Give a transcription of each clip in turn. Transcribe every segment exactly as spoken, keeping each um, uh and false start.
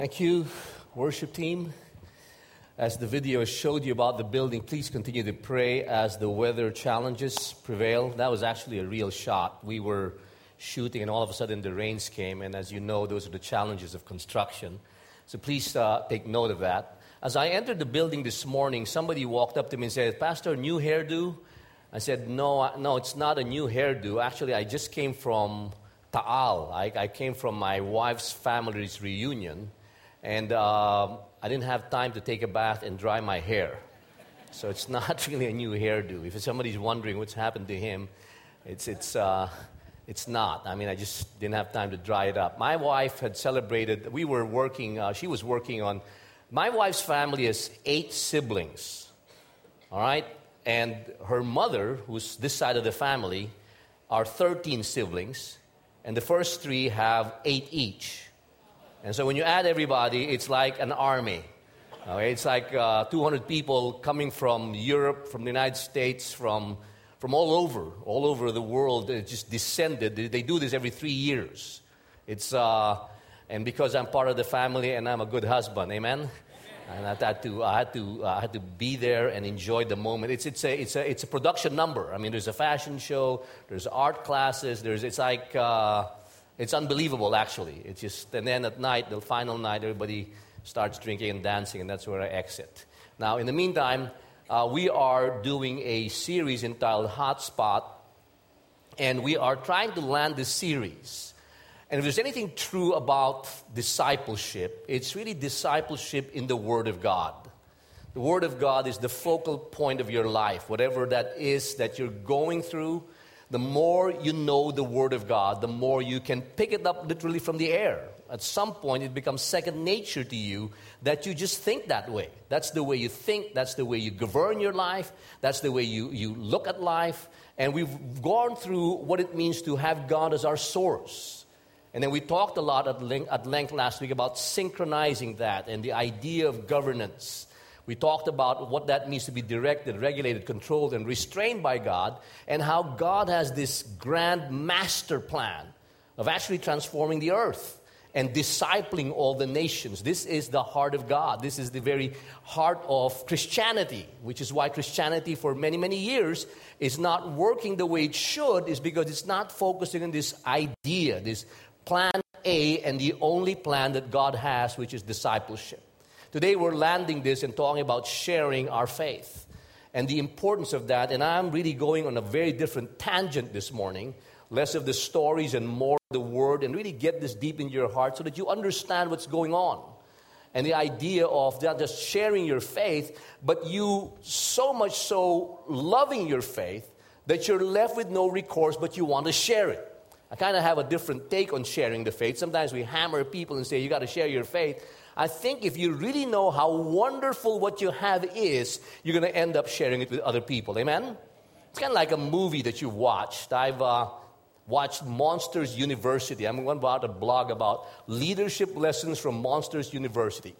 Thank you, worship team. As the video showed you about the building, please continue to pray as the weather challenges prevail. That was actually a real shot. We were shooting, and all of a sudden the rains came, and as you know, those are the challenges of construction. So please uh, take note of that. As I entered the building this morning, somebody walked up to me and said, "Pastor, new hairdo?" I said, no, no, it's not a new hairdo. Actually, I just came from Taal. I, I came from my wife's family's reunion. And uh, I didn't have time to take a bath and dry my hair. So it's not really a new hairdo. If somebody's wondering what's happened to him, it's it's uh, it's not. I mean, I just didn't have time to dry it up. My wife had celebrated, we were working, uh, she was working on, my wife's family has eight siblings, all right? And her mother, who's this side of the family, are thirteen siblings, and the first three have eight each. And so when you add everybody, it's like an army. Okay? It's like uh, two hundred people coming from Europe, from the United States, from from all over, all over the world. It just descended. They, they do this every three years. It's uh, and because I'm part of the family and I'm a good husband, amen. And I had to, I had to, I had to be there and enjoy the moment. It's it's a it's a it's a production number. I mean, there's a fashion show, there's art classes, there's it's like. Uh, It's unbelievable, actually. It's just, and then at night, the final night, everybody starts drinking and dancing, and that's where I exit. Now, in the meantime, uh, we are doing a series entitled Hotspot, and we are trying to land this series. And if there's anything true about discipleship, it's really discipleship in the Word of God. The Word of God is the focal point of your life, whatever that is that you're going through. The more you know the Word of God, the more you can pick it up literally from the air. At some point, it becomes second nature to you that you just think that way. That's the way you think. That's the way you govern your life. That's the way you, you look at life. And we've gone through what it means to have God as our source. And then we talked a lot at length, at length last week about synchronizing that and the idea of governance. We talked about what that means to be directed, regulated, controlled, and restrained by God, and how God has this grand master plan of actually transforming the earth and discipling all the nations. This is the heart of God. This is the very heart of Christianity, which is why Christianity for many, many years is not working the way it should, is because it's not focusing on this idea, this plan A, and the only plan that God has, which is discipleship. Today we're landing this and talking about sharing our faith and the importance of that. And I'm really going on a very different tangent this morning, less of the stories and more of the Word, and really get this deep into your heart so that you understand what's going on. And the idea of not just sharing your faith, but you so much so loving your faith that you're left with no recourse, but you want to share it. I kind of have a different take on sharing the faith. Sometimes we hammer people and say, you got to share your faith. I think if you really know how wonderful what you have is, you're going to end up sharing it with other people. Amen? It's kind of like a movie that you've watched. I've uh, watched Monsters University. I'm going to write a blog about leadership lessons from Monsters University.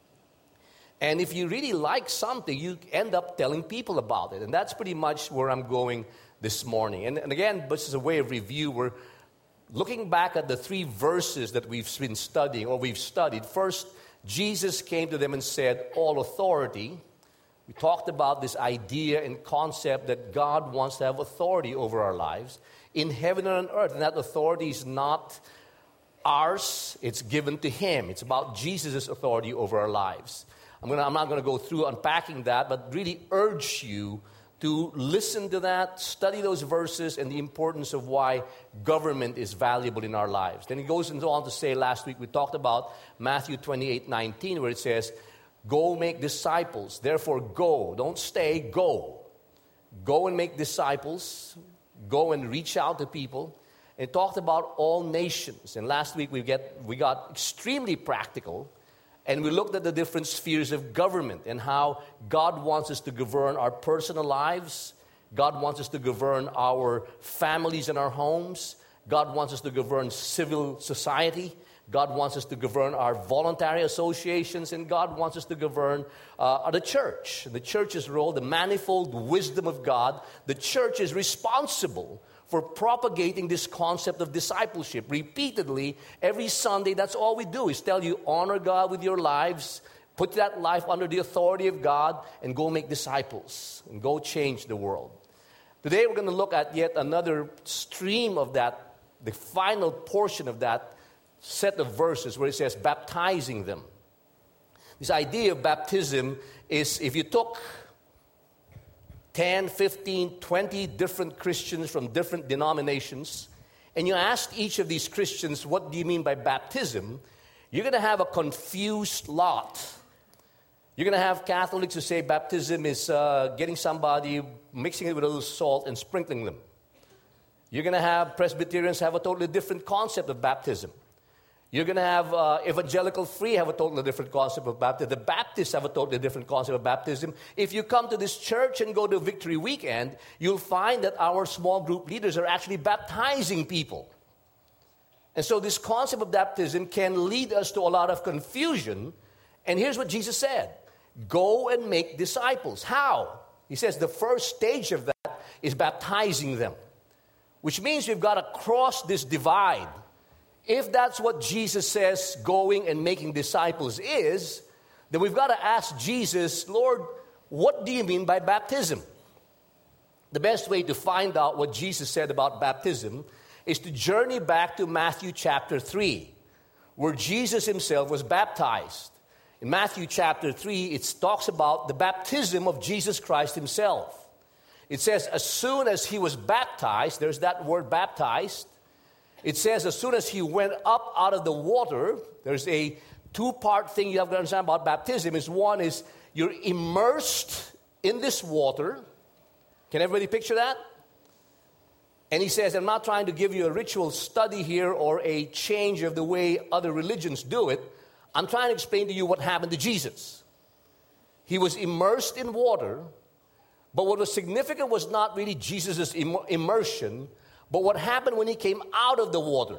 And if you really like something, you end up telling people about it. And that's pretty much where I'm going this morning. And, and again, this is a way of review. We're looking back at the three verses that we've been studying, or we've studied. First, Jesus came to them and said, all authority. We talked about this idea and concept that God wants to have authority over our lives in heaven and on earth. And that authority is not ours, it's given to Him. It's about Jesus' authority over our lives. I'm, gonna, I'm not going to go through unpacking that, but really urge you to listen to that, study those verses, and the importance of why government is valuable in our lives. Then he goes on to say, last week we talked about Matthew twenty-eight nineteen, where it says, go make disciples. Therefore go. Don't stay, go. Go and make disciples. Go and reach out to people. And it talked about all nations. And last week we get we got extremely practical. And we looked at the different spheres of government and how God wants us to govern our personal lives. God wants us to govern our families and our homes. God wants us to govern civil society. God wants us to govern our voluntary associations. And God wants us to govern uh, the church. The church's role, the manifold wisdom of God. The church is responsible for propagating this concept of discipleship. Repeatedly, every Sunday, that's all we do is tell you, honor God with your lives, put that life under the authority of God, and go make disciples, and go change the world. Today, we're going to look at yet another stream of that, the final portion of that set of verses where it says, baptizing them. This idea of baptism is, if you took ten, fifteen, twenty different Christians from different denominations, and you asked each of these Christians, what do you mean by baptism? You're going to have a confused lot. You're going to have Catholics who say baptism is uh, getting somebody, mixing it with a little salt and sprinkling them. You're going to have Presbyterians have a totally different concept of baptism. You're going to have uh, evangelical free have a totally different concept of baptism. The Baptists have a totally different concept of baptism. If you come to this church and go to Victory Weekend, you'll find that our small group leaders are actually baptizing people. And so this concept of baptism can lead us to a lot of confusion. And here's what Jesus said. Go and make disciples. How? He says the first stage of that is baptizing them, which means we've got to cross this divide. If that's what Jesus says going and making disciples is, then we've got to ask Jesus, Lord, what do you mean by baptism? The best way to find out what Jesus said about baptism is to journey back to Matthew chapter three, where Jesus himself was baptized. In Matthew chapter three, it talks about the baptism of Jesus Christ himself. It says, as soon as he was baptized, there's that word baptized. It says, as soon as he went up out of the water, there's a two-part thing you have to understand about baptism. Is one is you're immersed in this water. Can everybody picture that? And he says, I'm not trying to give you a ritual study here or a change of the way other religions do it. I'm trying to explain to you what happened to Jesus. He was immersed in water, but what was significant was not really Jesus' immersion, but what happened when he came out of the water.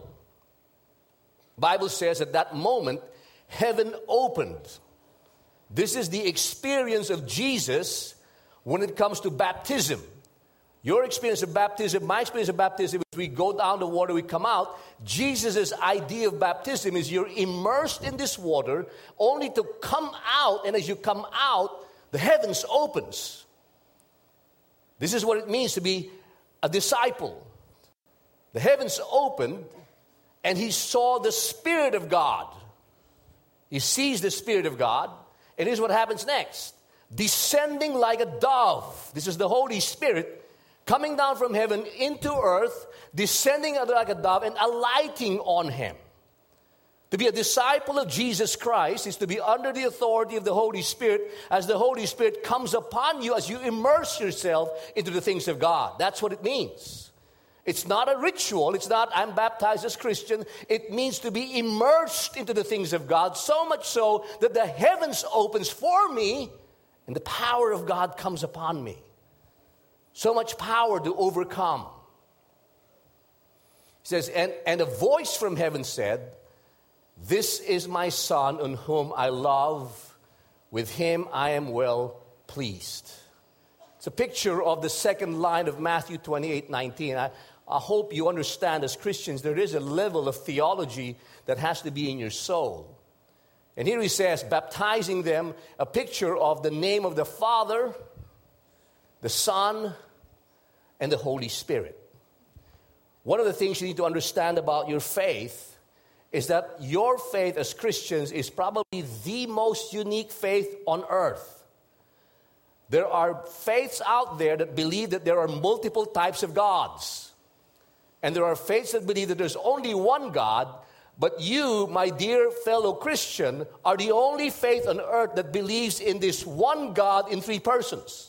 The Bible says at that moment, heaven opened. This is the experience of Jesus when it comes to baptism. Your experience of baptism, my experience of baptism, is we go down the water, we come out. Jesus' idea of baptism is you're immersed in this water only to come out, and as you come out, the heavens opens. This is what it means to be a disciple. The heavens opened, and he saw the Spirit of God. He sees the Spirit of God, and here's what happens next. Descending like a dove. This is the Holy Spirit coming down from heaven into earth, descending like a dove and alighting on him. To be a disciple of Jesus Christ is to be under the authority of the Holy Spirit as the Holy Spirit comes upon you as you immerse yourself into the things of God. That's what it means. It's not a ritual. It's not, I'm baptized as Christian. It means to be immersed into the things of God, so much so that the heavens opens for me and the power of God comes upon me. So much power to overcome. He says, and, and a voice from heaven said, this is my Son on whom I love. With him I am well pleased. It's a picture of the second line of Matthew twenty-eight nineteen. I, I hope you understand as Christians there is a level of theology that has to be in your soul. And here he says, baptizing them, a picture of the name of the Father, the Son, and the Holy Spirit. One of the things you need to understand about your faith is that your faith as Christians is probably the most unique faith on earth. There are faiths out there that believe that there are multiple types of gods. And there are faiths that believe that there's only one God, but you, my dear fellow Christian, are the only faith on earth that believes in this one God in three persons.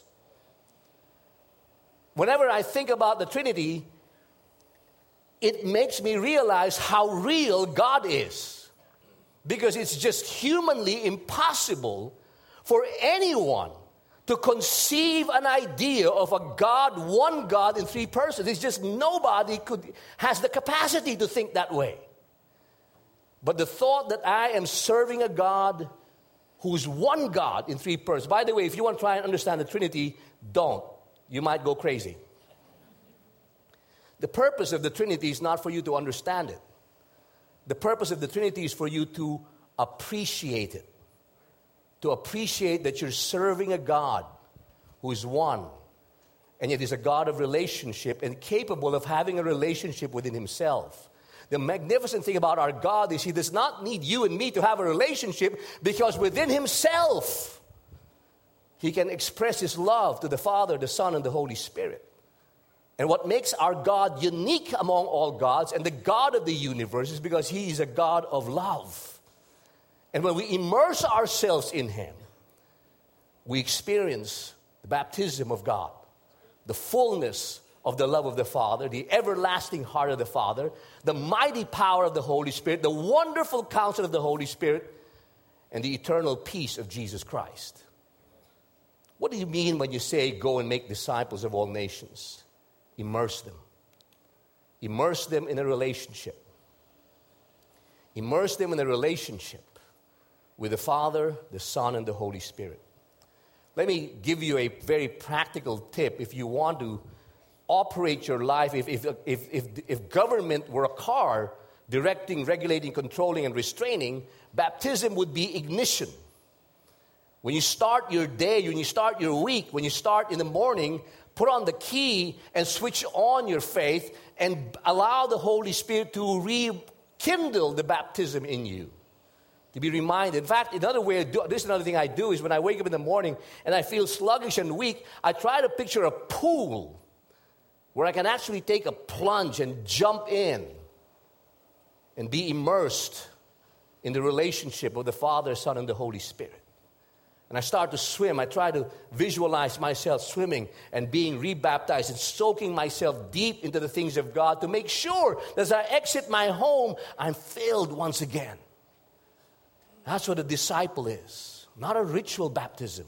Whenever I think about the Trinity, it makes me realize how real God is. Because it's just humanly impossible for anyone to conceive an idea of a God, one God in three persons. It's just nobody could has the capacity to think that way. But the thought that I am serving a God who's one God in three persons. By the way, if you want to try and understand the Trinity, don't. You might go crazy. The purpose of the Trinity is not for you to understand it. The purpose of the Trinity is for you to appreciate it. To appreciate that you're serving a God who is one, and yet is a God of relationship and capable of having a relationship within himself. The magnificent thing about our God is he does not need you and me to have a relationship, because within himself he can express his love to the Father, the Son, and the Holy Spirit. And what makes our God unique among all gods and the God of the universe is because he is a God of love. And when we immerse ourselves in him, we experience the baptism of God, the fullness of the love of the Father, the everlasting heart of the Father, the mighty power of the Holy Spirit, the wonderful counsel of the Holy Spirit, and the eternal peace of Jesus Christ. What do you mean when you say, go and make disciples of all nations? Immerse them. Immerse them in a relationship. Immerse them in a relationship with the Father, the Son, and the Holy Spirit. Let me give you a very practical tip. If you want to operate your life, if, if, if, if, if government were a car directing, regulating, controlling, and restraining, baptism would be ignition. When you start your day, when you start your week, when you start in the morning, put on the key and switch on your faith and allow the Holy Spirit to rekindle the baptism in you. To be reminded. In fact, another way, do, this is another thing I do, is when I wake up in the morning and I feel sluggish and weak, I try to picture a pool where I can actually take a plunge and jump in and be immersed in the relationship of the Father, Son, and the Holy Spirit. And I start to swim. I try to visualize myself swimming and being rebaptized and soaking myself deep into the things of God to make sure that as I exit my home, I'm filled once again. That's what a disciple is. Not a ritual baptism.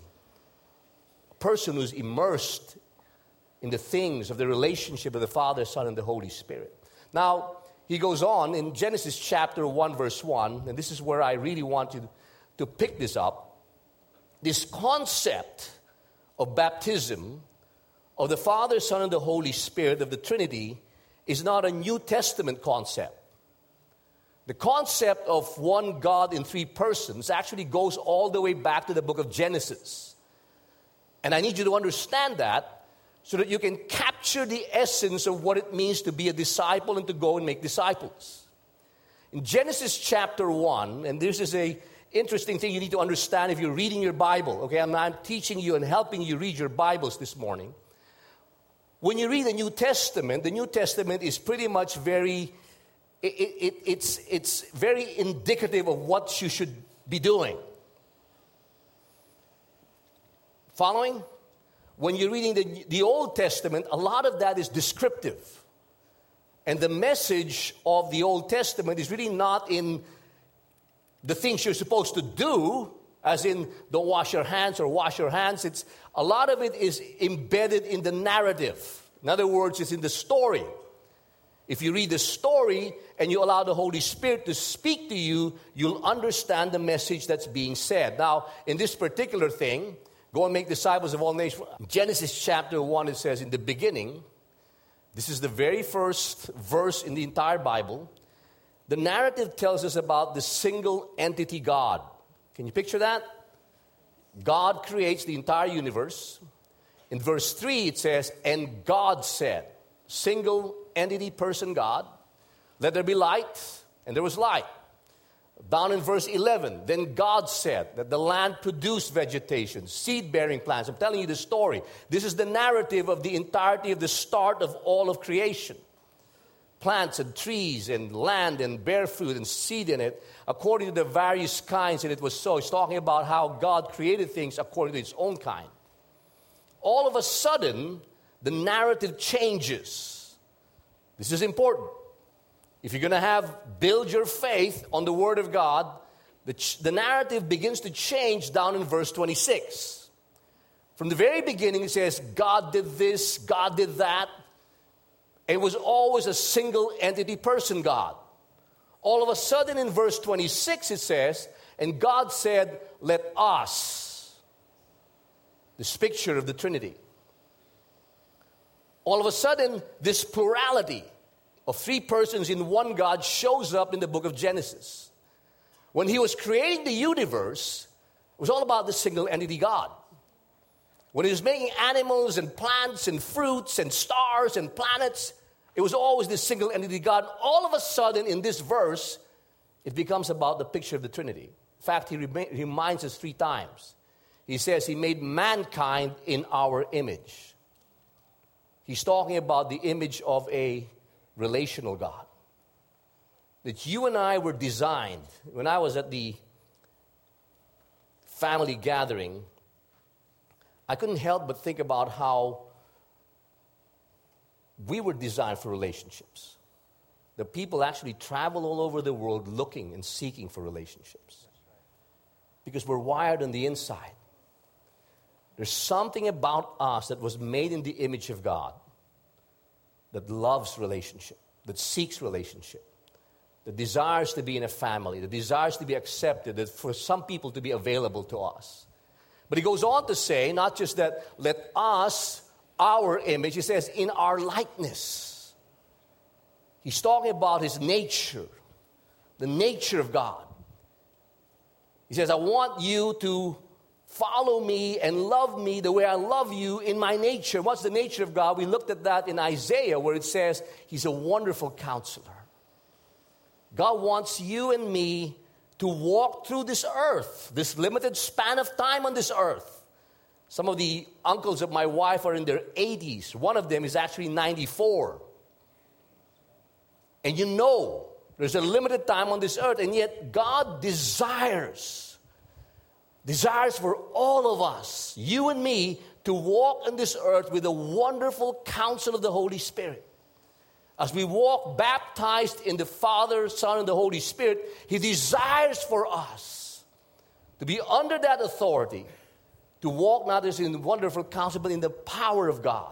A person who's immersed in the things of the relationship of the Father, Son, and the Holy Spirit. Now, he goes on in Genesis chapter one, verse one, and this is where I really want you to pick this up. This concept of baptism of the Father, Son, and the Holy Spirit, of the Trinity, is not a New Testament concept. The concept of one God in three persons actually goes all the way back to the book of Genesis. And I need you to understand that so that you can capture the essence of what it means to be a disciple and to go and make disciples. In Genesis chapter one, and this is a interesting thing you need to understand if you're reading your Bible. Okay, I'm, I'm teaching you and helping you read your Bibles this morning. When you read the New Testament, the New Testament is pretty much very, it, it, it's, it's very indicative of what you should be doing. Following? When you're reading the, the Old Testament, a lot of that is descriptive. And the message of the Old Testament is really not in the things you're supposed to do, as in don't wash your hands or wash your hands. It's a lot of it is embedded in the narrative. In other words, it's in the story. If you read the story and you allow the Holy Spirit to speak to you, you'll understand the message that's being said. Now, in this particular thing, go and make disciples of all nations. Genesis chapter one, it says, in the beginning, this is the very first verse in the entire Bible. The narrative tells us about the single entity God. Can you picture that? God creates the entire universe. In verse three, it says, and God said, single entity person God, let there be light, and there was light. Down in verse eleven, then God said that the land produced vegetation, seed-bearing plants. I'm telling you the story. This is the narrative of the entirety of the start of all of creation. Plants and trees and land and bear fruit and seed in it, according to the various kinds, and it was so. It's talking about how God created things according to its own kind. All of a sudden, the narrative changes. This is important. If you're going to have, build your faith on the Word of God, the, ch- the narrative begins to change down in verse twenty-six. From the very beginning, it says, God did this, God did that. It was always a single entity person, God. All of a sudden in verse twenty-six it says, and God said, let us. This picture of the Trinity. all of a sudden, this plurality of three persons in one God shows up in the book of Genesis. When he was creating the universe, it was all about the single entity God. When he was making animals and plants and fruits and stars and planets, it was always this single entity God. All of a sudden, in this verse, it becomes about the picture of the Trinity. In fact, he re- reminds us three times. He says he made mankind in our image. He's talking about the image of a relational God. That you and I were designed. When I was at the family gathering, I couldn't help but think about how we were designed for relationships. The people actually travel all over the world looking and seeking for relationships. Because we're wired on the inside. There's something about us that was made in the image of God that loves relationship, that seeks relationship, that desires to be in a family, that desires to be accepted, that for some people to be available to us. But he goes on to say, not just that, let us, our image, he says, in our likeness. He's talking about his nature, the nature of God. He says, I want you to follow me and love me the way I love you in my nature. What's the nature of God? We looked at that in Isaiah where it says he's a wonderful counselor. God wants you and me to walk through this earth, this limited span of time on this earth. Some of the uncles of my wife are in their eighties. One of them is actually ninety-four. And you know, there's a limited time on this earth, and yet God desires, desires for all of us, you and me, to walk on this earth with the wonderful counsel of the Holy Spirit. As we walk baptized in the Father, Son, and the Holy Spirit, he desires for us to be under that authority, to walk not just in wonderful counsel, but in the power of God,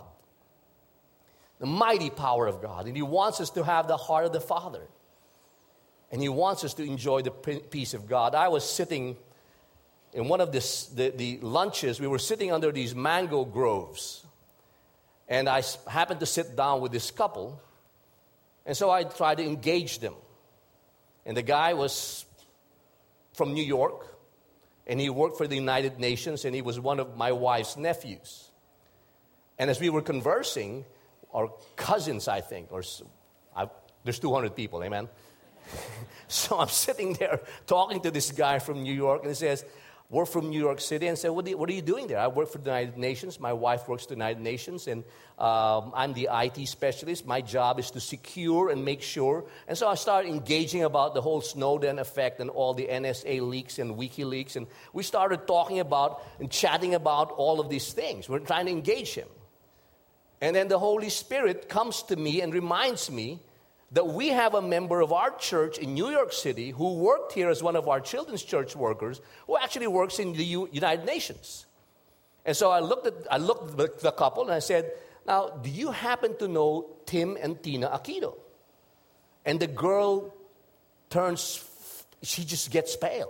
the mighty power of God. And he wants us to have the heart of the Father. And he wants us to enjoy the peace of God. I was sitting in one of this, the, the lunches. We were sitting under these mango groves. And I happened to sit down with this couple. And so I tried to engage them. And the guy was from New York, and he worked for the United Nations, and he was one of my wife's nephews. And as we were conversing, or cousins, I think, or I, there's two hundred people, amen? So I'm sitting there talking to this guy from New York, and he says, we're from New York City, and said, what, do you, what are you doing there? I work for the United Nations. My wife works for the United Nations, and um, I'm the I T specialist. My job is to secure and make sure. And so I started engaging about the whole Snowden effect and all the N S A leaks and WikiLeaks, and we started talking about and chatting about all of these things. We're trying to engage him. And then the Holy Spirit comes to me and reminds me that we have a member of our church in New York City who worked here as one of our children's church workers, who actually works in the U- United Nations. And so I looked at I looked at the couple and I said, now, do you happen to know Tim and Tina Aquino? And the girl turns, she just gets pale.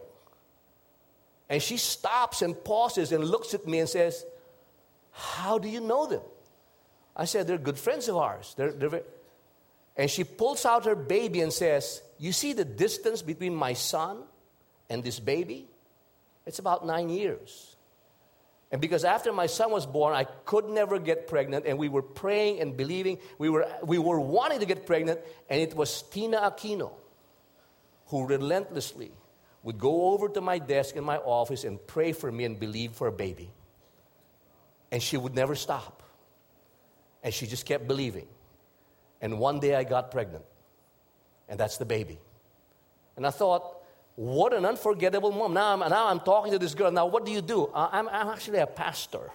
And she stops and pauses and looks at me and says, how do you know them? I said, they're good friends of ours. They're, they're very... And she pulls out her baby and says, you see the distance between my son and this baby? It's about nine years. And because after my son was born, I could never get pregnant, and we were praying and believing. We were, we were wanting to get pregnant, and it was Tina Aquino who relentlessly would go over to my desk in my office and pray for me and believe for a baby. And she would never stop. And she just kept believing. And one day I got pregnant. And that's the baby. And I thought, what an unforgettable mom. Now I'm, now I'm talking to this girl. Now what do you do? I'm, I'm actually a pastor.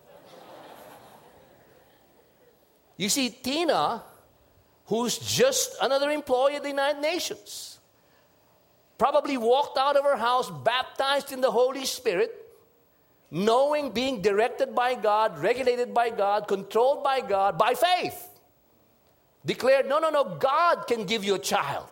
You see, Tina, who's just another employee at the United Nations, probably walked out of her house baptized in the Holy Spirit, knowing, being directed by God, regulated by God, controlled by God, by faith. Declared, no, no, no, God can give you a child.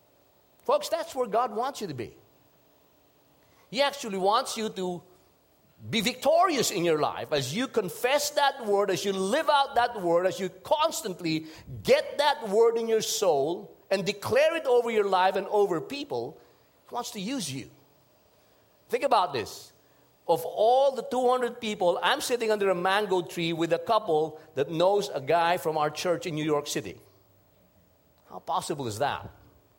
Folks, that's where God wants you to be. He actually wants you to be victorious in your life, as you confess that word, as you live out that word, as you constantly get that word in your soul and declare it over your life and over people, He wants to use you. Think about this. Of all the two hundred people, I'm sitting under a mango tree with a couple that knows a guy from our church in New York City. How possible is that?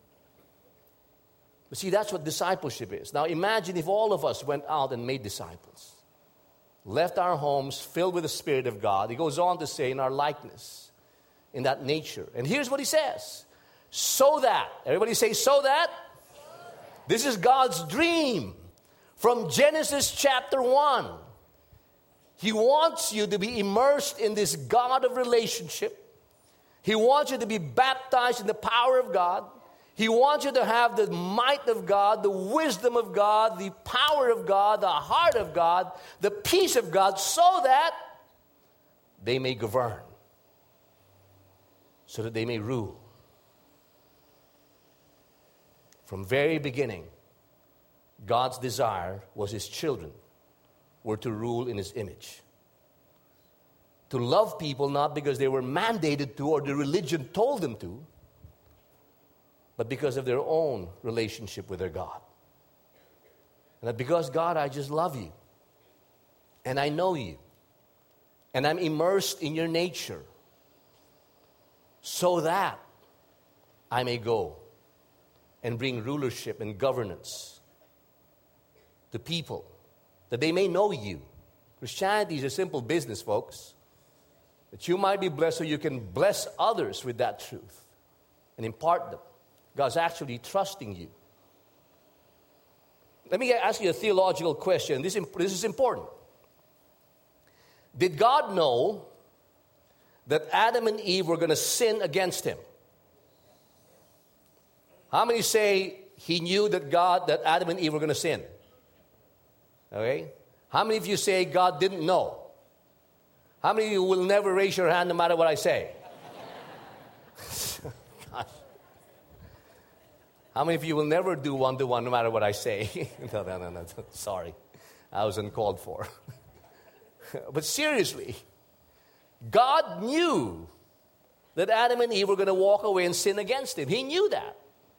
But see, that's what discipleship is. Now imagine if all of us went out and made disciples. Left our homes filled with the Spirit of God. He goes on to say, in our likeness, in that nature. And here's what he says. So that, everybody say, so that. This is God's dream from Genesis chapter one. He wants you to be immersed in this God of relationship. He wants you to be baptized in the power of God. He wants you to have the might of God, the wisdom of God, the power of God, the heart of God, the peace of God, so that they may govern, so that they may rule. From very beginning, God's desire was His children were to rule in His image. To love people not because they were mandated to or the religion told them to, but because of their own relationship with their God. And that because, God, I just love you. And I know you. And I'm immersed in your nature. So that I may go and bring rulership and governance to people. That they may know you. Christianity is a simple business, folks. That you might be blessed so you can bless others with that truth and impart them. God's actually trusting you. Let me ask you a theological question. This, this is important. Did God know that Adam and Eve were going to sin against Him? How many say He knew that God, that Adam and Eve were going to sin? Okay? How many of you say God didn't know? How many of you will never raise your hand no matter what I say? Gosh. How many of you will never do one-to-one no matter what I say? no, no, no, no. Sorry. I was uncalled for. But seriously, God knew that Adam and Eve were going to walk away and sin against Him. He knew that.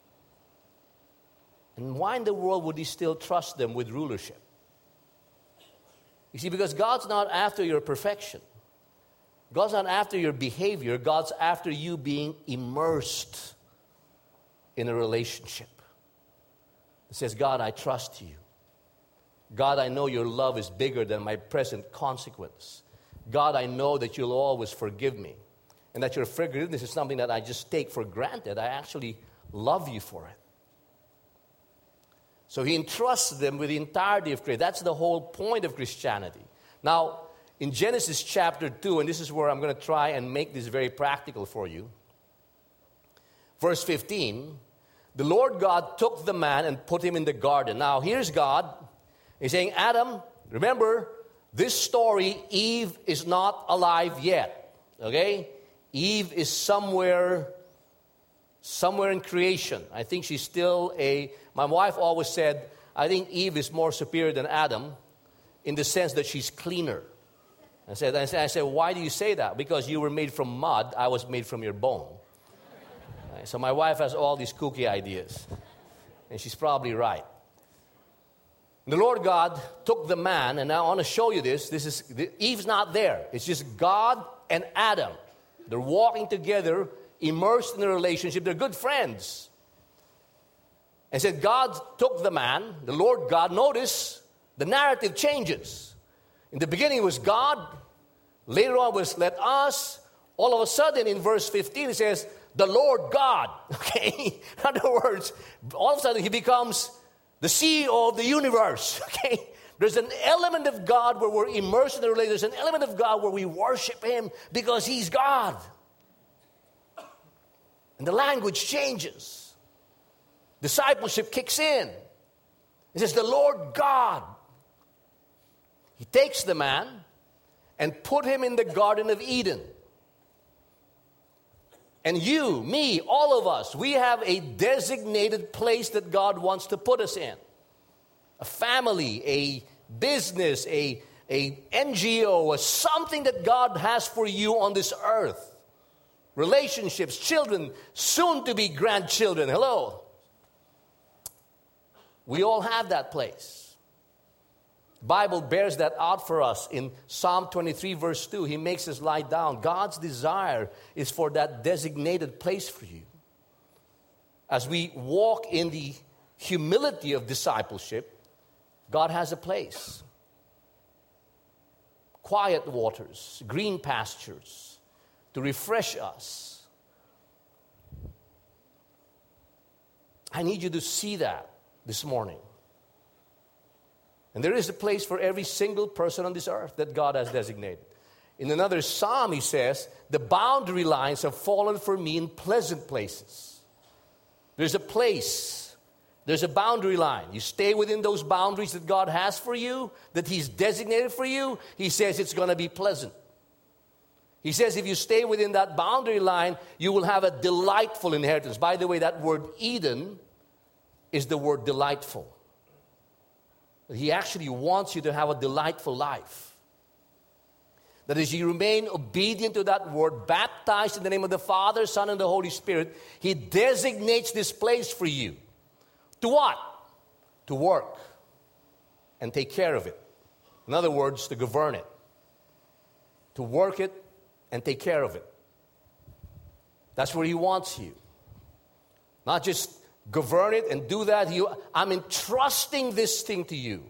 And why in the world would He still trust them with rulership? You see, because God's not after your perfection. God's not after your behavior. God's after you being immersed in a relationship. It says, God, I trust you. God, I know your love is bigger than my present consequence. God, I know that you'll always forgive me. And that your forgiveness is something that I just take for granted. I actually love you for it. So He entrusts them with the entirety of creation. That's the whole point of Christianity. Now, in Genesis chapter two, and this is where I'm going to try and make this very practical for you. Verse fifteen, the Lord God took the man and put him in the garden. Now, here's God. He's saying, Adam, remember, this story, Eve is not alive yet. Okay? Eve is somewhere, somewhere in creation. I think she's still a, my wife always said, I think Eve is more superior than Adam in the sense that she's cleaner. I said, I said, I said, why do you say that? Because you were made from mud, I was made from your bone. Right, so my wife has all these kooky ideas. And she's probably right. The Lord God took the man, and now I want to show you this. This is Eve's not there. It's just God and Adam. They're walking together, immersed in a relationship. They're good friends. And said God took the man, the Lord God. Notice the narrative changes. In the beginning it was God. Later on was let us. All of a sudden in verse fifteen it says the Lord God. Okay? In other words, all of a sudden He becomes the C E O of the universe. Okay? There's an element of God where we're immersed in the relationship. There's an element of God where we worship Him because He's God. And the language changes. Discipleship kicks in. It says the Lord God. He takes the man and put him in the Garden of Eden. And you, me, all of us, we have a designated place that God wants to put us in. A family, a business, a, a N G O, a something that God has for you on this earth. Relationships, children, soon to be grandchildren. Hello. We all have that place. The Bible bears that out for us in Psalm twenty-three, verse two. He makes us lie down. God's desire is for that designated place for you. As we walk in the humility of discipleship, God has a place. Quiet waters, green pastures to refresh us. I need you to see that this morning. And there is a place for every single person on this earth that God has designated. In another psalm, he says, the boundary lines have fallen for me in pleasant places. There's a place. There's a boundary line. You stay within those boundaries that God has for you, that he's designated for you. He says it's going to be pleasant. He says if you stay within that boundary line, you will have a delightful inheritance. By the way, that word Eden is the word delightful. He actually wants you to have a delightful life. That as you remain obedient to that word, baptized in the name of the Father, Son, and the Holy Spirit, he designates this place for you. To what? To work and take care of it. In other words, to govern it. To work it and take care of it. That's where he wants you. Not just govern it and do that. You, I'm entrusting this thing to you.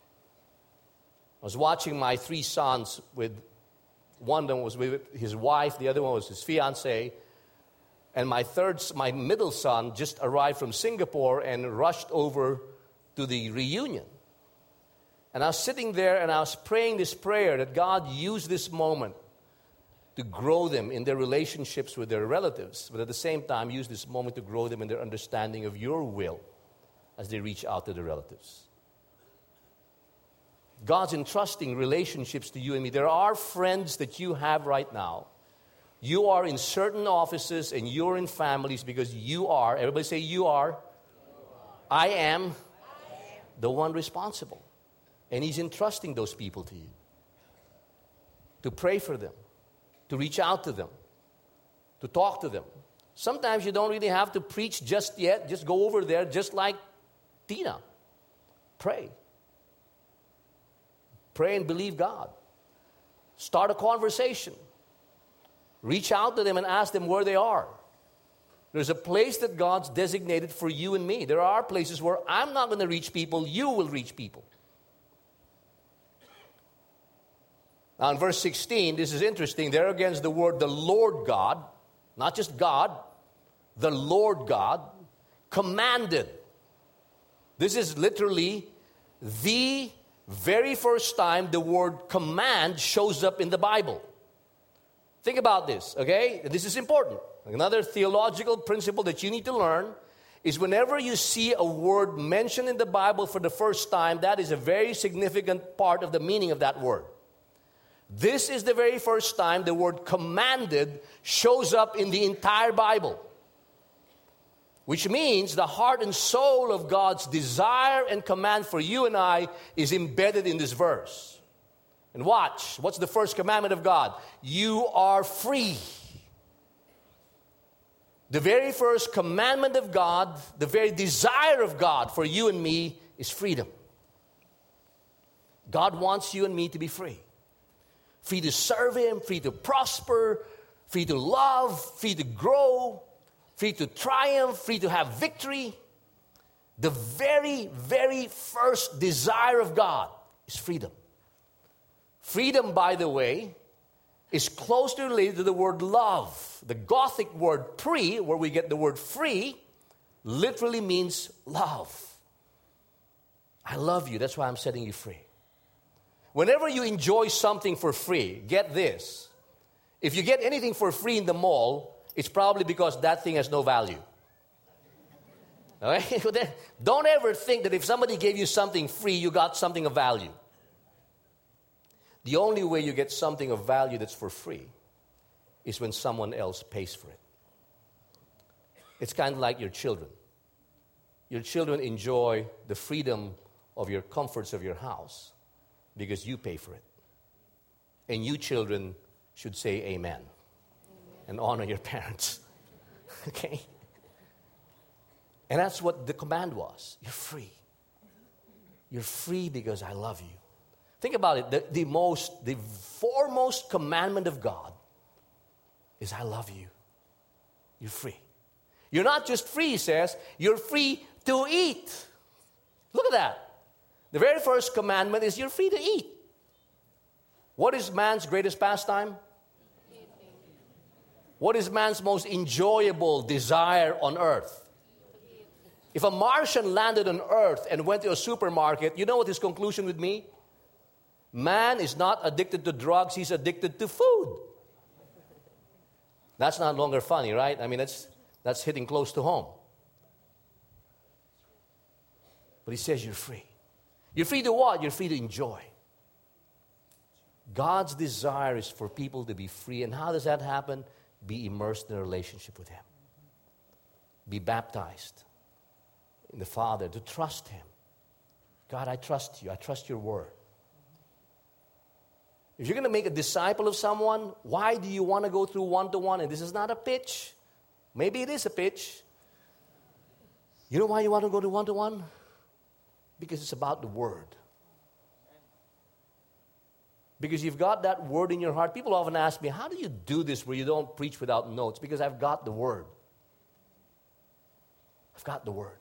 I was watching my three sons with, one of them was with his wife, the other one was his fiancée, and my third, my middle son just arrived from Singapore and rushed over to the reunion. And I was sitting there and I was praying this prayer that God use this moment to grow them in their relationships with their relatives, but at the same time use this moment to grow them in their understanding of your will as they reach out to their relatives. God's entrusting relationships to you and me. There are friends that you have right now. You are in certain offices and you're in families because you are, everybody say you are. You are. I am, I am the one responsible. And he's entrusting those people to you. To pray for them. To reach out to them, to talk to them. Sometimes you don't really have to preach just yet. Just go over there just like Tina. Pray. Pray and believe God. Start a conversation. Reach out to them and ask them where they are. There's a place that God's designated for you and me. There are places where I'm not going to reach people, you will reach people. Now in verse sixteen, this is interesting. There again is the word the Lord God, not just God, the Lord God, commanded. This is literally the very first time the word command shows up in the Bible. Think about this, okay? This is important. Another theological principle that you need to learn is whenever you see a word mentioned in the Bible for the first time, that is a very significant part of the meaning of that word. This is the very first time the word commanded shows up in the entire Bible. Which means the heart and soul of God's desire and command for you and I is embedded in this verse. And watch, what's the first commandment of God? You are free. The very first commandment of God, the very desire of God for you and me is freedom. God wants you and me to be free. Free to serve Him, free to prosper, free to love, free to grow, free to triumph, free to have victory. The very, very first desire of God is freedom. Freedom, by the way, is closely related to the word love. The Gothic word pre, where we get the word free, literally means love. I love you, that's why I'm setting you free. Whenever you enjoy something for free, get this. If you get anything for free in the mall, it's probably because that thing has no value. All right? Don't ever think that if somebody gave you something free, you got something of value. The only way you get something of value that's for free is when someone else pays for it. It's kind of like your children. Your children enjoy the freedom of your comforts of your house. because you pay for it. And you children should say amen, amen. And honor your parents. Okay? And that's what the command was. You're free. You're free because I love you. Think about it. The, the most, the foremost commandment of God is I love you. You're free. You're not just free, he says, you're free to eat. Look at that. The very first commandment is you're free to eat. What is man's greatest pastime? Eating. What is man's most enjoyable desire on earth? If a Martian landed on earth and went to a supermarket, you know what his conclusion would be? Man is not addicted to drugs, he's addicted to food. That's not longer funny, right? I mean, that's, that's hitting close to home. But he says you're free. You're free to what? You're free to enjoy. God's desire is for people to be free. And how does that happen? Be immersed in a relationship with Him. Be baptized in the Father, to trust Him. God, I trust you. I trust your word. If you're going to make a disciple of someone, why do you want to go through one-to-one? And this is not a pitch. Maybe it is a pitch. You know why you want to go to one-to-one? Because it's about the word. Because you've got that word in your heart. People often ask me, how do you do this where you don't preach without notes? Because I've got the word. I've got the word.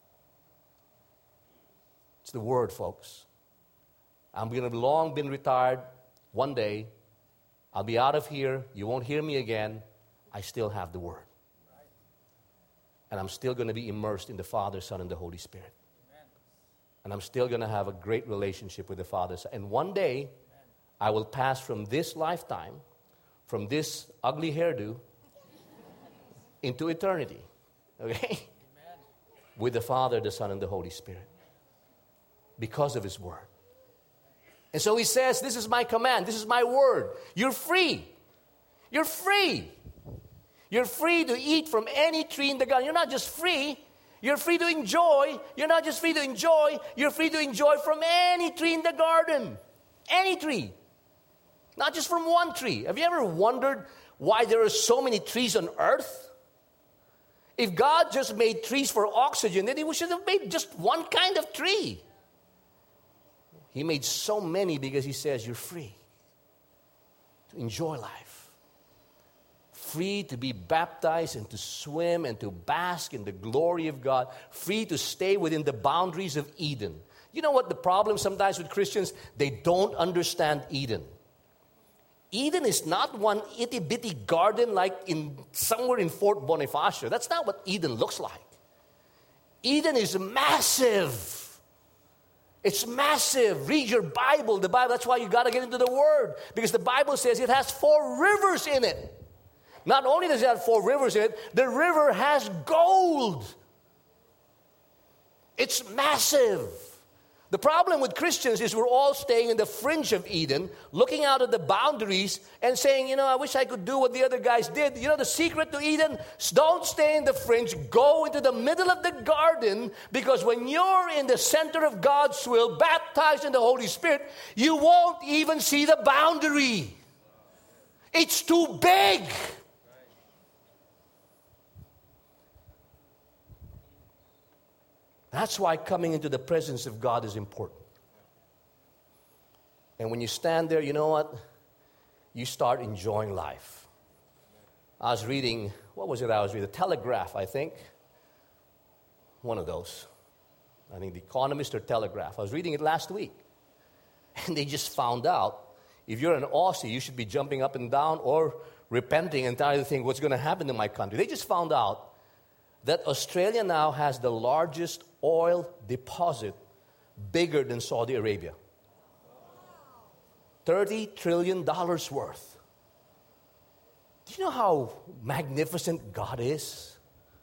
It's the word, folks. I'm going to have long been retired. One day, I'll be out of here. You won't hear me again. I still have the word. And I'm still going to be immersed in the Father, Son, and the Holy Spirit. And I'm still going to have a great relationship with the Father. And one day, I will pass from this lifetime, from this ugly hairdo, into eternity. Okay? Amen. With the Father, the Son, and the Holy Spirit. Because of His word. And so He says, this is my command. This is my word. You're free. You're free. You're free to eat from any tree in the garden. You're not just free. You're free to enjoy. You're not just free to enjoy. You're free to enjoy from any tree in the garden. Any tree. Not just from one tree. Have you ever wondered why there are so many trees on earth? If God just made trees for oxygen, then He should have made just one kind of tree. He made so many because He says you're free to enjoy life. Free to be baptized and to swim and to bask in the glory of God. Free to stay within the boundaries of Eden. You know what the problem sometimes with Christians? They don't understand Eden. Eden is not one itty-bitty garden like in somewhere in Fort Bonifacio. That's not what Eden looks like. Eden is massive. It's massive. Read your Bible. The Bible, that's why you got to get into the Word. Because the Bible says it has four rivers in it. Not only does it have four rivers in it, the river has gold. It's massive. The problem with Christians is we're all staying in the fringe of Eden, looking out at the boundaries and saying, you know, I wish I could do what the other guys did. You know the secret to Eden? Don't stay in the fringe. Go into the middle of the garden, because when you're in the center of God's will, baptized in the Holy Spirit, you won't even see the boundary. It's too big. That's why coming into the presence of God is important. And when you stand there, you know what? You start enjoying life. I was reading, what was it I was reading? The Telegraph, I think. One of those. I think The Economist or Telegraph. I was reading it last week. And they just found out, if you're an Aussie, you should be jumping up and down or repenting and trying to think, what's going to happen to my country? They just found out that Australia now has the largest oil deposit bigger than Saudi Arabia. thirty trillion dollars worth. Do you know how magnificent God is?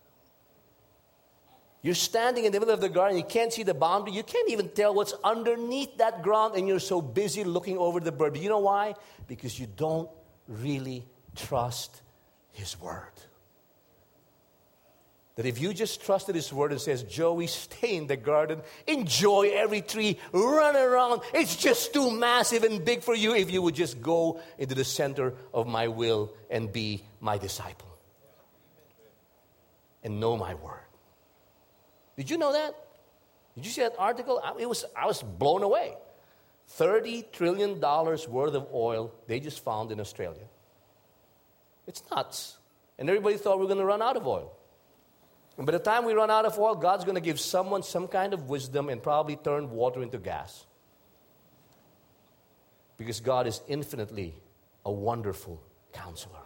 You're standing in the middle of the garden, you can't see the boundary, you can't even tell what's underneath that ground, and you're so busy looking over the bird. But you know why? Because you don't really trust His word. That if you just trusted His word and says, Joey, stay in the garden, enjoy every tree, run around. It's just too massive and big for you if you would just go into the center of my will and be my disciple. And know my word. Did you know that? Did you see that article? I, it was, I was blown away. thirty trillion dollars worth of oil they just found in Australia. It's nuts. And everybody thought we were going to run out of oil. And by the time we run out of oil, God's going to give someone some kind of wisdom and probably turn water into gas. Because God is infinitely a wonderful counselor.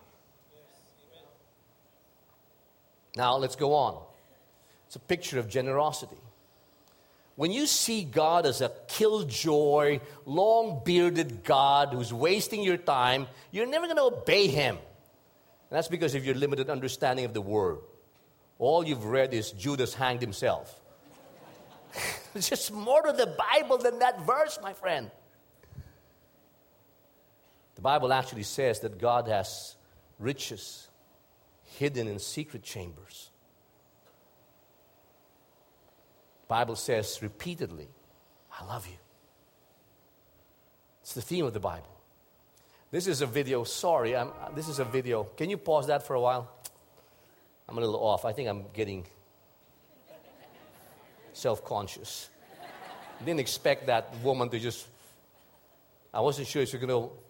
Now, let's go on. It's a picture of generosity. When you see God as a killjoy, long-bearded God who's wasting your time, you're never going to obey Him. And that's because of your limited understanding of the Word. All you've read is Judas hanged himself. There's just more to the Bible than that verse, my friend. The Bible actually says that God has riches hidden in secret chambers. The Bible says repeatedly, I love you. It's the theme of the Bible. This is a video. Sorry, I'm, this is a video. Can you pause that for a while? I'm a little off. I think I'm getting self-conscious. I didn't expect that woman to just... I wasn't sure if you're going to...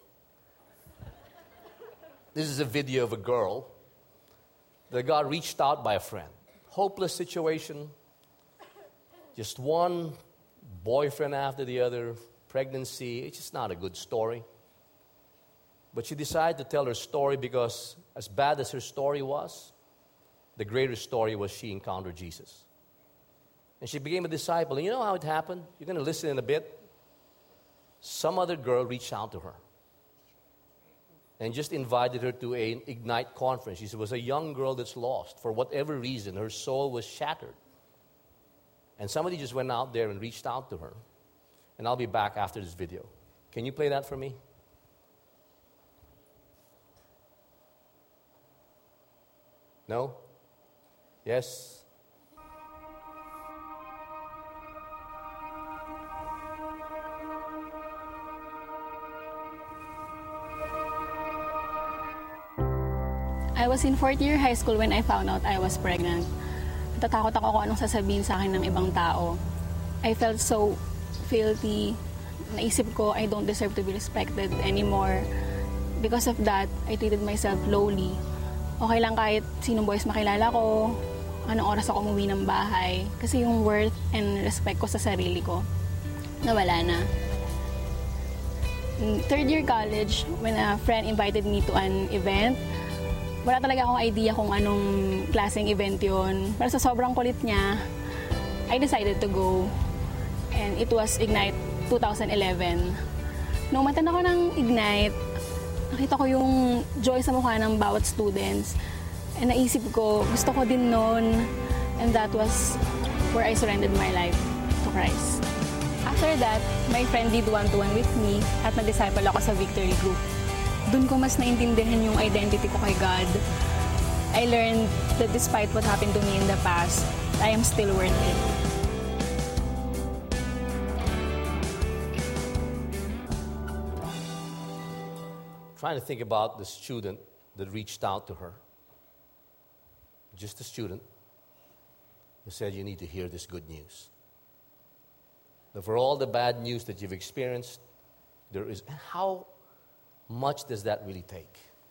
This is a video of a girl that got reached out by a friend. Hopeless situation. Just one boyfriend after the other. Pregnancy. It's just not a good story. But she decided to tell her story because as bad as her story was, the greater story was she encountered Jesus. And she became a disciple. And you know how it happened? You're going to listen in a bit. Some other girl reached out to her and just invited her to an Ignite conference. She was a young girl that's lost. For whatever reason, her soul was shattered. And somebody just went out there and reached out to her. And I'll be back after this video. Can you play that for me? No? Yes? I was in fourth year high school when I found out I was pregnant. Natatakot ako kung anong sasabihin sa akin ng ibang tao. I felt so filthy. Naisip ko, I don't deserve to be respected anymore. Because of that, I treated myself lowly. Okay lang kahit sinong boys makilala ko, anong oras ako umuwi ng bahay. Kasi yung worth and respect ko sa sarili ko, nawala na. In third year college, when a friend invited me to an event, wala talaga akong idea kung anong klaseng event yun. Pero sa sobrang kulit niya, I decided to go. And it was Ignite twenty eleven. Nung umattend ako ng Ignite, nakita ko yung joy sa mukha ng bawat students. And naisip ko, gusto ko din nun. And that was where I surrendered my life to Christ. After that, my friend did one-to-one with me at nag-disciple ako sa Victory Group. Doon ko mas naintindihan yung identity ko kay God. I learned that despite what happened to me in the past, I am still worth it. Trying to think about the student that reached out to her. Just a student who said, you need to hear this good news. That for all the bad news that you've experienced, there is... How much does that really take?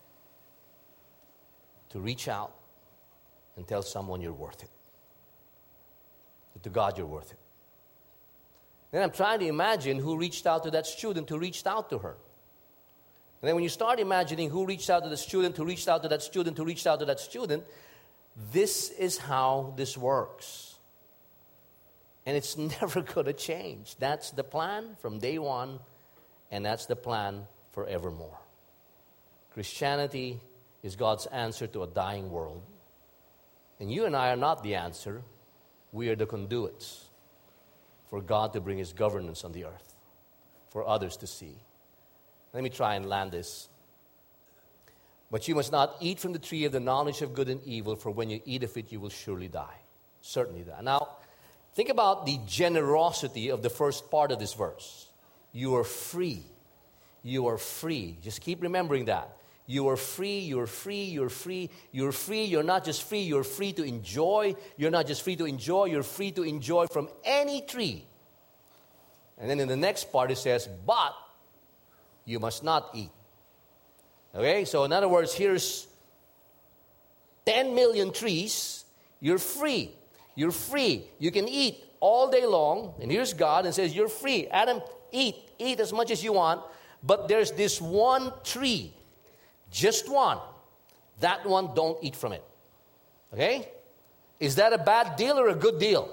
To reach out and tell someone you're worth it. That to God you're worth it. Then I'm trying to imagine who reached out to that student who reached out to her. And then when you start imagining who reached out to the student, who reached out to that student, who reached out to that student, this is how this works. And it's never going to change. That's the plan from day one, and that's the plan forevermore. Christianity is God's answer to a dying world. And you and I are not the answer. We are the conduits for God to bring His governance on the earth, for others to see. Let me try and land this. But you must not eat from the tree of the knowledge of good and evil, for when you eat of it, you will surely die. Certainly die. Now, think about the generosity of the first part of this verse. You are free. You are free. Just keep remembering that. You are free, you're free, you're free, you're free. You're not just free, you're free to enjoy. You're not just free to enjoy, you're free to enjoy from any tree. And then in the next part it says, but you must not eat. Okay, so in other words, here's ten million trees. You're free. You're free. You can eat all day long. And here's God and says, you're free. Adam, eat. Eat as much as you want. But there's this one tree. Just one. That one, don't eat from it. Okay? Is that a bad deal or a good deal?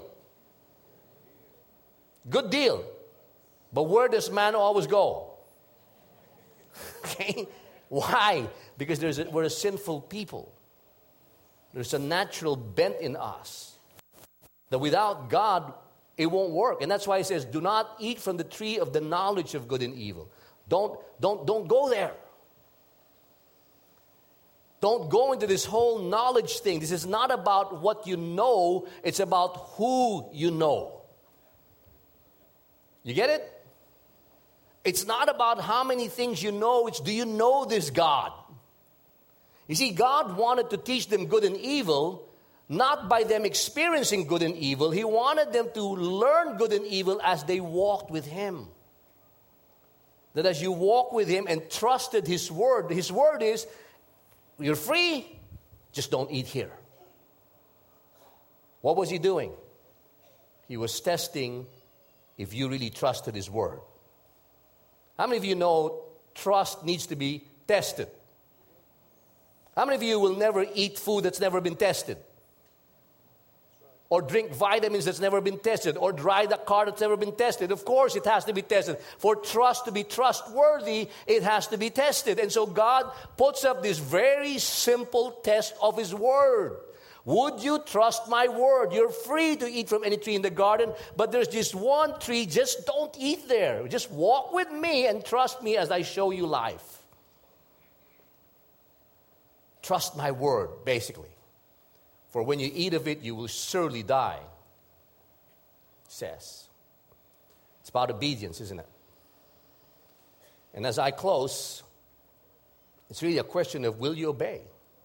Good deal. But where does man always go? Okay? Why? Because there's a, we're a sinful people. There's a natural bent in us that without God, it won't work. And that's why he says, do not eat from the tree of the knowledge of good and evil. Don't, don't, don't go there. Don't go into this whole knowledge thing. This is not about what you know. It's about who you know. You get it? It's not about how many things you know. It's do you know this God? You see, God wanted to teach them good and evil, not by them experiencing good and evil. He wanted them to learn good and evil as they walked with Him. That as you walk with Him and trusted His word, His word is, you're free, just don't eat here. What was He doing? He was testing if you really trusted His word. How many of you know trust needs to be tested? How many of you will never eat food that's never been tested? Or drink vitamins that's never been tested? Or ride a car that's never been tested? Of course it has to be tested. For trust to be trustworthy, it has to be tested. And so God puts up this very simple test of His word. Would you trust my word? You're free to eat from any tree in the garden, but there's this one tree, just don't eat there. Just walk with me and trust me as I show you life. Trust my word, basically. For when you eat of it, you will surely die, it says. It's about obedience, isn't it? And as I close, it's really a question of will you obey?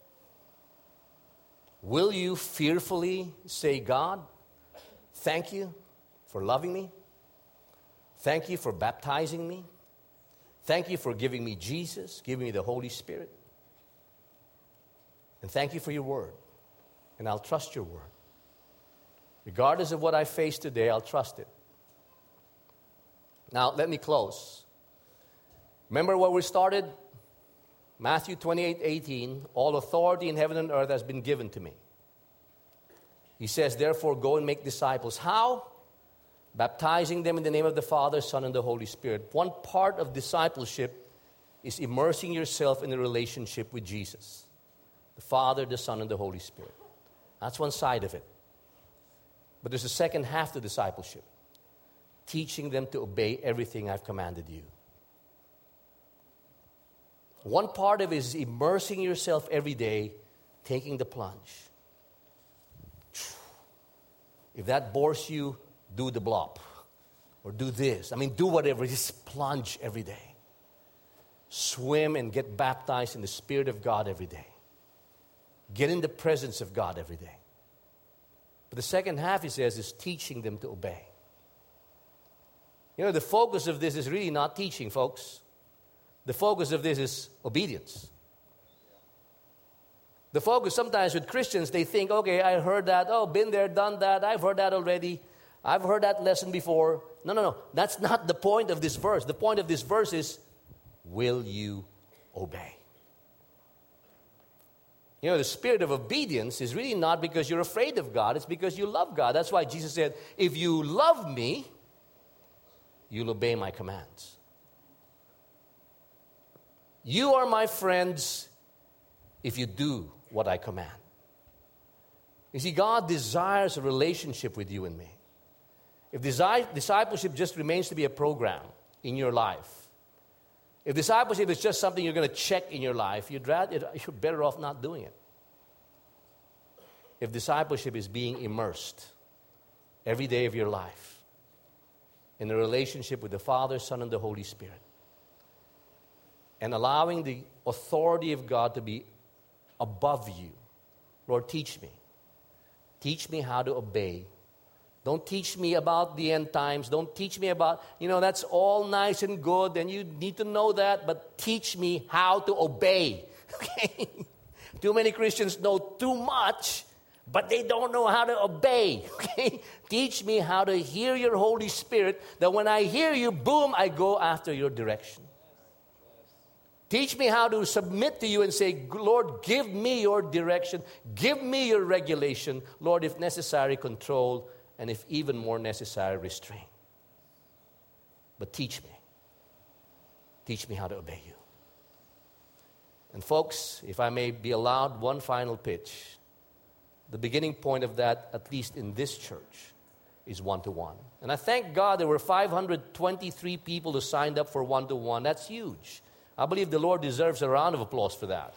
Will you fearfully say, God, thank you for loving me. Thank you for baptizing me. Thank you for giving me Jesus, giving me the Holy Spirit. And thank you for your word. And I'll trust your word. Regardless of what I face today, I'll trust it. Now, let me close. Remember where we started? Matthew twenty-eight eighteen. All authority in heaven and earth has been given to me. He says, therefore, go and make disciples. How? Baptizing them in the name of the Father, Son, and the Holy Spirit. One part of discipleship is immersing yourself in a relationship with Jesus. The Father, the Son, and the Holy Spirit. That's one side of it. But there's a second half to discipleship. Teaching them to obey everything I've commanded you. One part of it is immersing yourself every day, taking the plunge. If that bores you, do the blop. Or do this. I mean, do whatever. Just plunge every day. Swim and get baptized in the Spirit of God every day. Get in the presence of God every day. But the second half, he says, is teaching them to obey. You know, the focus of this is really not teaching, folks. The focus of this is obedience. The focus sometimes with Christians, they think, okay, I heard that. Oh, been there, done that. I've heard that already. I've heard that lesson before. No, no, no. That's not the point of this verse. The point of this verse is, will you obey? You know, the spirit of obedience is really not because you're afraid of God. It's because you love God. That's why Jesus said, if you love me, you'll obey my commands. You are my friends if you do what I command. You see, God desires a relationship with you and me. If discipleship just remains to be a program in your life, If discipleship is just something you're going to check in your life, you'd rather, you're better off not doing it. If discipleship is being immersed every day of your life in a relationship with the Father, Son, and the Holy Spirit, and allowing the authority of God to be above you. Lord, teach me. Teach me how to obey. Don't teach me about the end times. Don't teach me about, you know, that's all nice and good, and you need to know that, but teach me how to obey. Okay? Too many Christians know too much, but they don't know how to obey. Okay? Teach me how to hear your Holy Spirit, that when I hear you, boom, I go after your direction. Teach me how to submit to you and say, Lord, give me your direction. Give me your regulation. Lord, if necessary, control. And if even more necessary, restrain. But teach me. Teach me how to obey you. And folks, if I may be allowed one final pitch, the beginning point of that, at least in this church, is one-to-one. And I thank God there were five hundred twenty-three people who signed up for one-to-one. That's huge. I believe the Lord deserves a round of applause for that.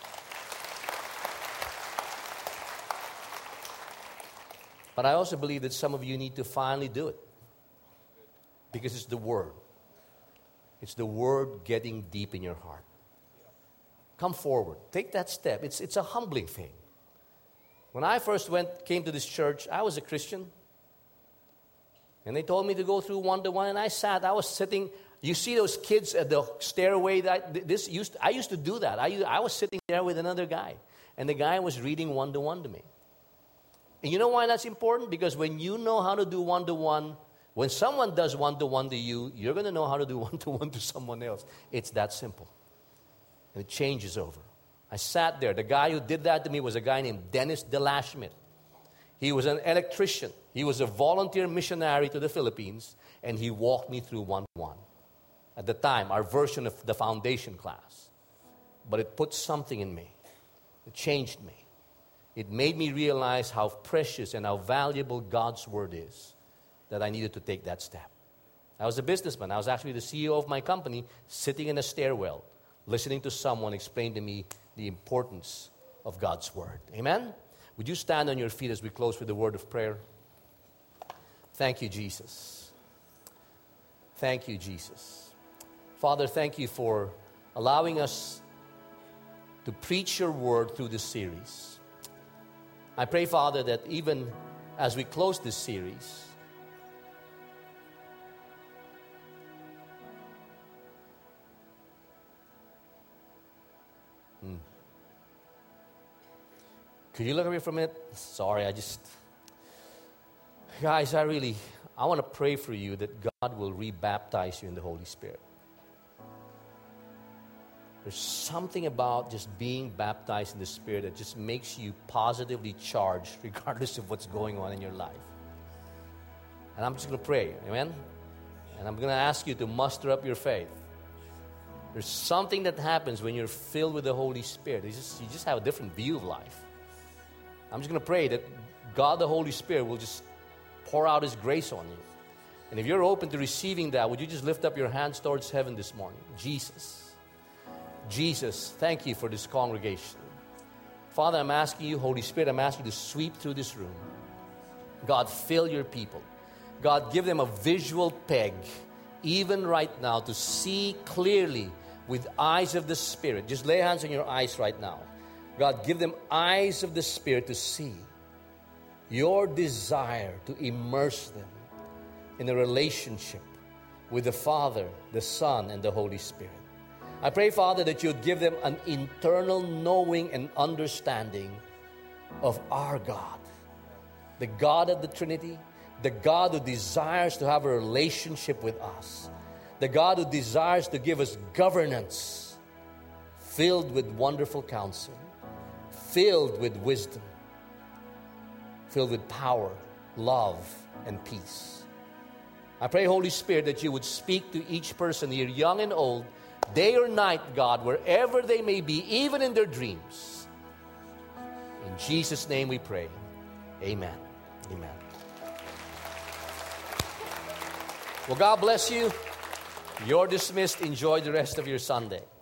But I also believe that some of you need to finally do it. Because it's the Word. It's the Word getting deep in your heart. Come forward. Take that step. It's, it's a humbling thing. When I first went, came to this church, I was a Christian. And they told me to go through one-to-one, and I sat. I was sitting. You see those kids at the stairway? That this used. I used to do that. I, I was sitting there with another guy, and the guy was reading one-to-one to me. And you know why that's important? Because when you know how to do one-to-one, when someone does one-to-one to you, you're going to know how to do one-to-one to someone else. It's that simple. And it changes over. I sat there. The guy who did that to me was a guy named Dennis DeLashmit. He was an electrician. He was a volunteer missionary to the Philippines, and he walked me through one-to-one. At the time, our version of the foundation class. But it put something in me. It changed me. It made me realize how precious and how valuable God's Word is, that I needed to take that step. I was a businessman. I was actually the C E O of my company, sitting in a stairwell, listening to someone explain to me the importance of God's Word. Amen? Would you stand on your feet as we close with a word of prayer? Thank you, Jesus. Thank you, Jesus. Father, thank you for allowing us to preach your word through this series. I pray, Father, that even as we close this series, hmm. Could you look at me for a minute? Sorry, I just... Guys, I really... I want to pray for you that God will rebaptize you in the Holy Spirit. There's something about just being baptized in the Spirit that just makes you positively charged regardless of what's going on in your life. And I'm just going to pray, amen? And I'm going to ask you to muster up your faith. There's something that happens when you're filled with the Holy Spirit. It's just, you just have a different view of life. I'm just going to pray that God the Holy Spirit will just pour out His grace on you. And if you're open to receiving that, would you just lift up your hands towards heaven this morning? Jesus. Jesus, thank you for this congregation. Father, I'm asking you, Holy Spirit, I'm asking you to sweep through this room. God, fill your people. God, give them a visual peg, even right now, to see clearly with eyes of the Spirit. Just lay hands on your eyes right now. God, give them eyes of the Spirit to see your desire to immerse them in a relationship with the Father, the Son, and the Holy Spirit. I pray, Father, that you would give them an internal knowing and understanding of our God, the God of the Trinity, the God who desires to have a relationship with us, the God who desires to give us governance filled with wonderful counsel, filled with wisdom, filled with power, love, and peace. I pray, Holy Spirit, that you would speak to each person here, young and old, day or night, God, wherever they may be, even in their dreams. In Jesus' name we pray. Amen. Amen. Well, God bless you. You're dismissed. Enjoy the rest of your Sunday.